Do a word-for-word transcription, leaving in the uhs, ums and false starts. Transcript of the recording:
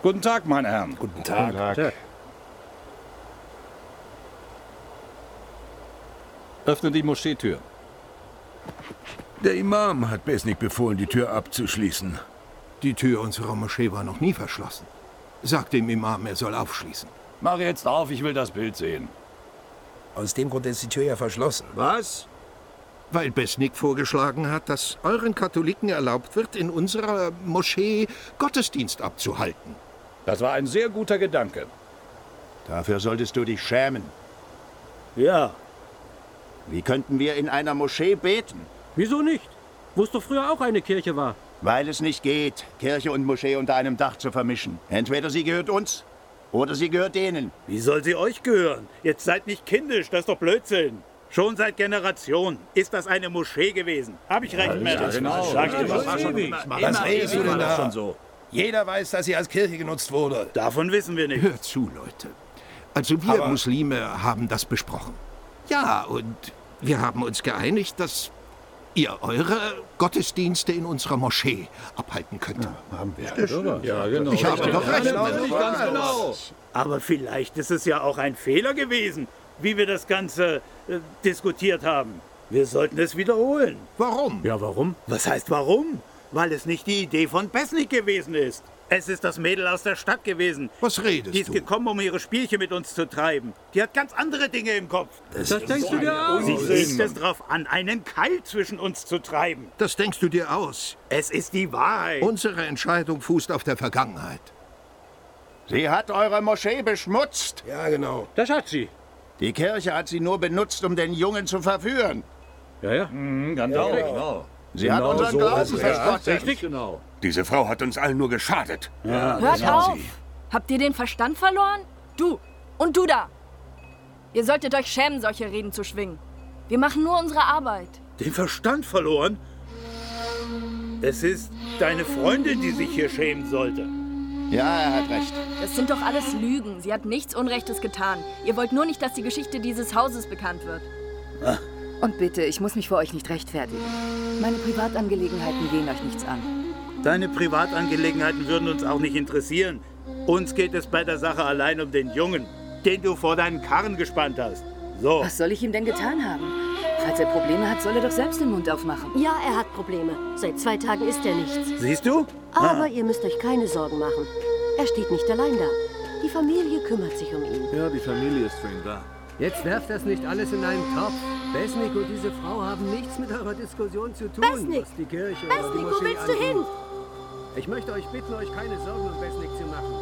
Guten Tag, meine Herren. Guten Tag. Guten Tag. Öffne die Moscheetür. Der Imam hat Besnik befohlen, die Tür abzuschließen. Die Tür unserer Moschee war noch nie verschlossen. Sag dem Imam, er soll aufschließen. Mach jetzt auf, ich will das Bild sehen. Aus dem Grund ist die Tür ja verschlossen. Was? Weil Besnik vorgeschlagen hat, dass euren Katholiken erlaubt wird, in unserer Moschee Gottesdienst abzuhalten. Das war ein sehr guter Gedanke. Dafür solltest du dich schämen. Ja. Wie könnten wir in einer Moschee beten? Wieso nicht? Wo es doch früher auch eine Kirche war. Weil es nicht geht, Kirche und Moschee unter einem Dach zu vermischen. Entweder sie gehört uns, oder sie gehört denen. Wie soll sie euch gehören? Jetzt seid nicht kindisch, das ist doch Blödsinn. Schon seit Generationen ist das eine Moschee gewesen. Hab ich recht, Männer? Genau. Sag ich Das immer. war schon- Was redest du denn da? schon so. Jeder weiß, dass sie als Kirche genutzt wurde. Davon wissen wir nicht. Hört zu, Leute. Also wir Aber- Muslime haben das besprochen. Ja, und wir haben uns geeinigt, dass ihr eure Gottesdienste in unserer Moschee abhalten könnt. Haben wir. Ja, genau. Ich habe doch recht. Ganz genau. Aber vielleicht ist es ja auch ein Fehler gewesen, wie wir das Ganze äh, diskutiert haben. Wir sollten es wiederholen. Warum? Ja, warum? Was heißt warum? Weil es nicht die Idee von Besnik gewesen ist. Es ist das Mädel aus der Stadt gewesen. Was redest Die ist du? gekommen, um ihre Spielchen mit uns zu treiben. Die hat ganz andere Dinge im Kopf. Das denkst du dir aus? Sie legt es drauf an, einen Keil zwischen uns zu treiben. Das denkst du dir aus. Es ist die Wahrheit. Unsere Entscheidung fußt auf der Vergangenheit. Sie hat eure Moschee beschmutzt. Ja, genau. Das hat sie. Die Kirche hat sie nur benutzt, um den Jungen zu verführen. Ja, ja. Genau, genau. Sie hat Genau unseren so Glauben ist es. verspottet. Richtig. Genau. Diese Frau hat uns allen nur geschadet. Hört auf! Habt ihr den Verstand verloren? Du und du da! Ihr solltet euch schämen, solche Reden zu schwingen. Wir machen nur unsere Arbeit. Den Verstand verloren? Es ist deine Freundin, die sich hier schämen sollte. Ja, er hat recht. Das sind doch alles Lügen. Sie hat nichts Unrechtes getan. Ihr wollt nur nicht, dass die Geschichte dieses Hauses bekannt wird. Und bitte, ich muss mich vor euch nicht rechtfertigen. Meine Privatangelegenheiten gehen euch nichts an. Deine Privatangelegenheiten würden uns auch nicht interessieren. Uns geht es bei der Sache allein um den Jungen, den du vor deinen Karren gespannt hast. So. Was soll ich ihm denn getan haben? Falls er Probleme hat, soll er doch selbst den Mund aufmachen. Ja, er hat Probleme. Seit zwei Tagen isst er nichts. Siehst du? Aber ihr müsst euch keine Sorgen machen. Er steht nicht allein da. Die Familie kümmert sich um ihn. Ja, die Familie ist für ihn da. Jetzt werft das nicht alles in einen Topf. Besnik und diese Frau haben nichts mit eurer Diskussion zu tun. Besnik! Was die Kirche oder die Besnik, wo Moschee willst du angeht. hin? Ich möchte euch bitten, euch keine Sorgen um Besnik zu machen.